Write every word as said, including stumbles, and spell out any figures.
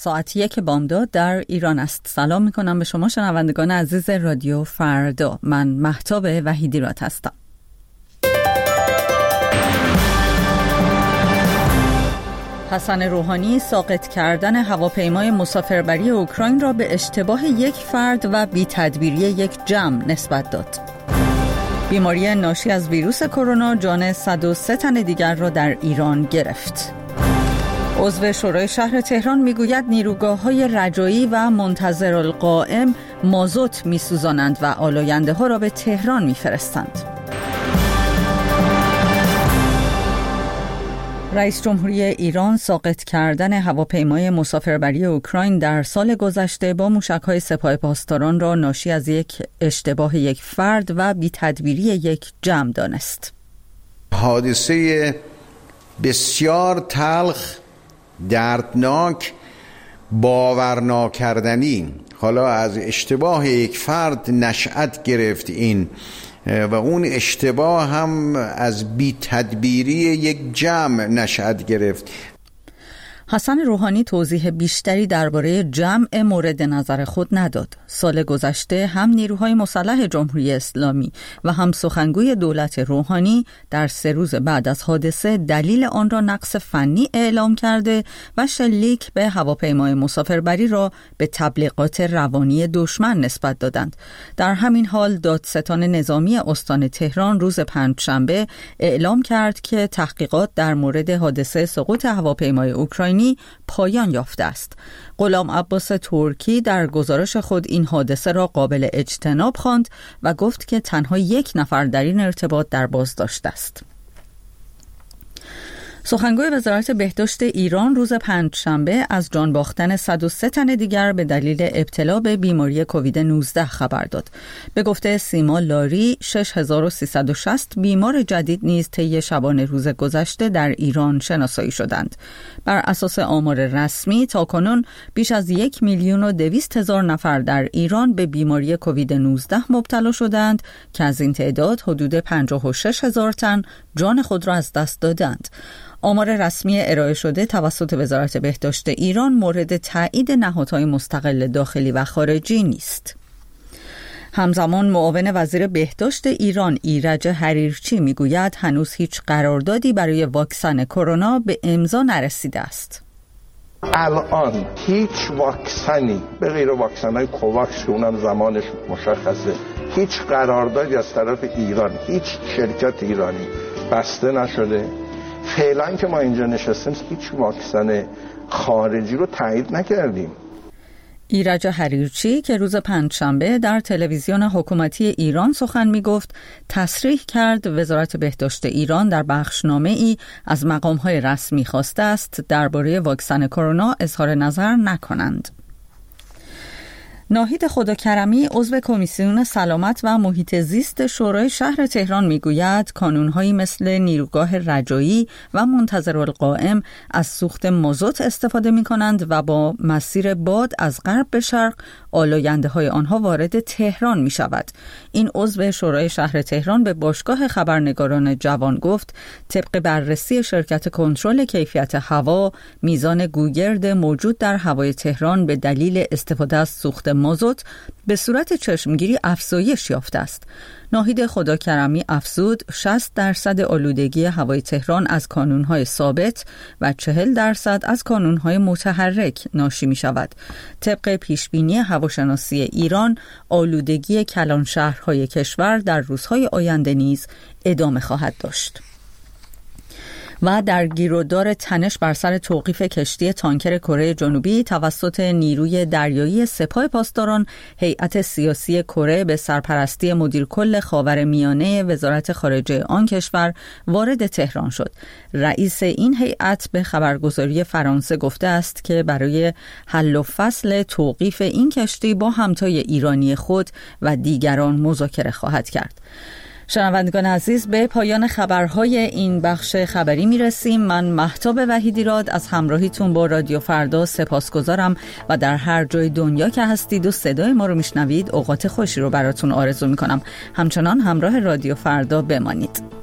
ساعت یک بامداد در ایران است. سلام میکنم به شما شنوندگان عزیز رادیو فردا. من مهتاب وحیدیراد هستم. حسن روحانی ساقط کردن هواپیمای مسافربری اوکراین را به اشتباه یک فرد و بی‌تدبیری یک جمع نسبت داد. بیماری ناشی از ویروس کرونا جان صد و سه تن دیگر را در ایران گرفت. عضو شورای شهر تهران میگوید نیروگاه‌های رجایی و منتظرالقائم مازوت میسوزانند و آلاینده ها را به تهران میفرستند. رئیس جمهوری ایران ساقط کردن هواپیمای مسافربری اوکراین در سال گذشته با موشک‌های سپاه پاسداران را ناشی از یک اشتباه یک فرد و بی‌تدبیری یک جمع دانست. حادثه بسیار تلخ، دردناک، باورناکردنی حالا از اشتباه یک فرد نشأت گرفت این و اون اشتباه هم از بی‌تدبیری یک جمع نشأت گرفت. حسن روحانی توضیح بیشتری درباره جمع مورد نظر خود نداد. سال گذشته هم نیروهای مسلح جمهوری اسلامی و هم سخنگوی دولت روحانی در سه روز بعد از حادثه دلیل آن را نقص فنی اعلام کرده و شلیک به هواپیمای مسافربری را به تبلیغات روانی دشمن نسبت دادند. در همین حال دادستان نظامی استان تهران روز پنجشنبه اعلام کرد که تحقیقات در مورد حادثه سقوط هواپیمای اوکراینی پایان یافته است. غلام عباس ترکی در گزارش خود این حادثه را قابل اجتناب خواند و گفت که تنها یک نفر در این ارتباط در بازداشت است. سخنگوی وزارت بهداشت ایران روز پنجشنبه از جان باختن صد و سه تن دیگر به دلیل ابتلا به بیماری کووید نوزده خبر داد. به گفته سیما لاری شش هزار و سیصد و شصت بیمار جدید نیز طی شبانه روز گذشته در ایران شناسایی شدند. بر اساس آمار رسمی تاکنون بیش از یک میلیون و دویست هزار نفر در ایران به بیماری کووید نوزده مبتلا شدند که از این تعداد حدود پنجاه و شش هزار تن جان خود را از دست دادند. آمار رسمی ارائه شده توسط وزارت بهداشت ایران مورد تایید نهادهای مستقل داخلی و خارجی نیست. همزمان معاون وزیر بهداشت ایران ایرج حریرچی میگوید هنوز هیچ قراردادی برای واکسن کرونا به امضا نرسیده است. الان هیچ واکسنی به غیر واکسن‌های کوواکس که اونم زمانش مشخصه، هیچ قراردادی از طرف ایران، هیچ شرکت ایرانی بسته نشده. فعلا که ما اینجا نشستیم هیچ واکسن خارجی رو تایید نکردیم. ایرج حریرچی که روز پنجشنبه در تلویزیون حکومتی ایران سخن می گفت تصریح کرد وزارت بهداشت ایران در بخشنامه ای از مقام‌های رسمی خواسته است درباره واکسن کرونا اظهار نظر نکنند. ناهید خداکرمی عضو کمیسیون سلامت و محیط زیست شورای شهر تهران میگوید کانونهایی مثل نیروگاه رجایی و منتظرالقائم از سوخت مازوت استفاده می کنند و با مسیر باد از غرب به شرق آلاینده های آنها وارد تهران می شود. این عضو شورای شهر تهران به باشگاه خبرنگاران جوان گفت طبق بررسی شرکت کنترل کیفیت هوا میزان گوگرد موجود در هوای تهران به دلیل استفاده از سوخت مازوت به صورت چشمگیری افزایش یافته است. ناهید خداکرمی افزود شصت درصد آلودگی هوای تهران از کانونهای ثابت و چهل درصد از کانونهای متحرک ناشی می شود. طبق پیشبینی هواشناسی ایران آلودگی کلان شهرهای کشور در روزهای آینده نیز ادامه خواهد داشت. و در گیرودار تنش بر سر توقیف کشتی تانکر کره جنوبی توسط نیروی دریایی سپاه پاسداران، هیئت سیاسی کره به سرپرستی مدیر کل خاورمیانه وزارت خارجه آن کشور وارد تهران شد. رئیس این هیئت به خبرگزاری فرانسه گفته است که برای حل و فصل توقیف این کشتی با همتای ایرانی خود و دیگران مذاکره خواهد کرد. شنوندگان عزیز، به پایان خبرهای این بخش خبری می رسیم. من مهتاب وحیدیراد از همراهیتون با رادیو فردا سپاسگزارم و در هر جای دنیا که هستید و صدای ما رو می شنوید اوقات خوشی رو براتون آرزو می کنم. همچنان همراه رادیو فردا بمانید.